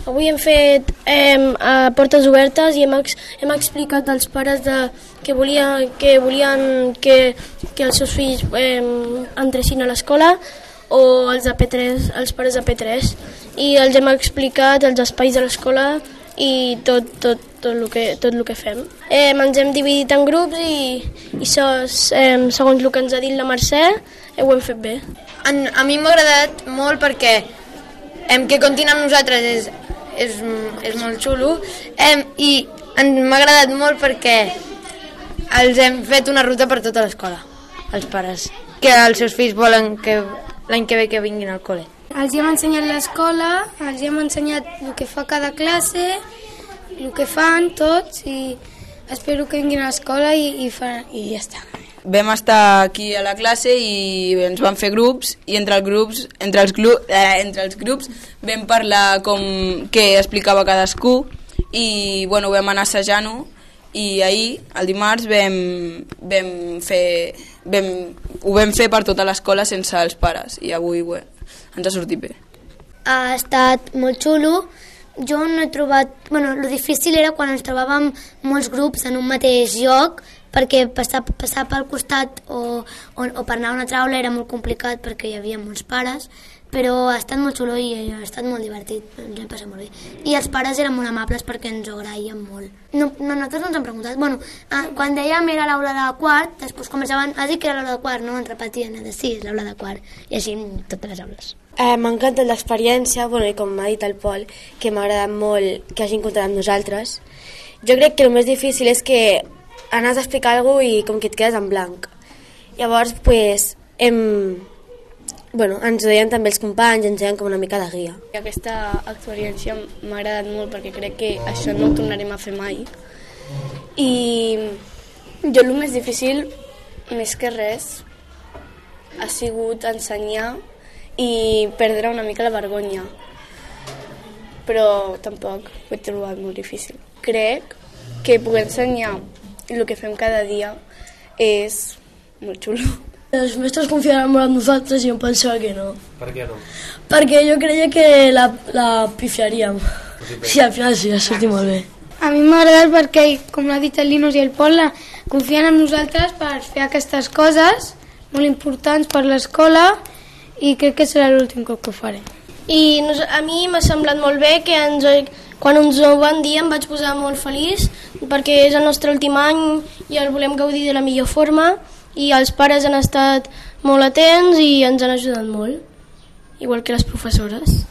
Avui hem fet a portes obertes i hem explicat als pares que volien que els seus fills entressin a l'escola, o els pares de P3, i els hem explicat els espais de l'escola i tot el que fem. Ens hem dividit en grups i segons el que ens ha dit la Mercè ho hem fet bé. A mi m'ha agradat molt perquè que comptin amb nosaltres és molt xulo, i m'ha agradat molt perquè els hem fet una ruta per tota l'escola, els pares, que els seus fills volen que l'any que ve que vinguin al col·le. Els hem ensenyat l'escola, els hem ensenyat el que fa cada classe, el que fan tots, i espero que vinguin a l'escola i ja està. Vam estar aquí a la classe i ens van fer grups, i entre els grups vam parlar com què explicava cadascú, i bueno, vam anar assajant-ho, i ahir, el dimarts, ho vam fer per tota l'escola sense els pares, i avui ens ha sortit bé. Ha estat molt xulo. Jo no he trobat... lo difícil era quan ens trobàvem molts grups en un mateix lloc, perquè passar pel costat o per anar a una traula era molt complicat perquè hi havia molts pares, però ha estat molt xulo i ha estat molt divertit, ens hem passat molt bé. I els pares eren molt amables perquè ens ho agraïen molt. Nosaltres no ens hem preguntat. Quan dèiem era l'aula de quart, després començaven a dir que era l'aula de quart, no? Ens repetien, sí, és l'aula de quart, i així totes les aules. M'ha encantat l'experiència, i com m'ha dit el Pol, que m'ha agradat molt que hagin comptat amb nosaltres. Jo crec que el més difícil és que anaves a explicar alguna cosa i com que et quedes en blanc. Llavors, ens ho deien també els companys, ens deien com una mica de guia. Aquesta experiència m'ha agradat molt perquè crec que això no ho tornarem a fer mai. I jo el més difícil, més que res, ha sigut ensenyar i perdre una mica la vergonya, però tampoc ho he trobat molt difícil. Crec que poder ensenyar el que fem cada dia és molt xulo. Els mestres confiaran molt en nosaltres i em pensava que no. Per què no? Perquè jo creia que la pifiaríem. Sí, al final sí, ha sortit molt bé. A mi m'ha agradat perquè, com ha dit el Linus i el Pol, confien en nosaltres per fer aquestes coses molt importants per l'escola, i crec que serà l'últim cop que ho faré. I a mi m'ha semblat molt bé que quan ens ho van dir em vaig posar molt feliç perquè és el nostre últim any i el volem gaudir de la millor forma, i els pares han estat molt atents i ens han ajudat molt, igual que les professores.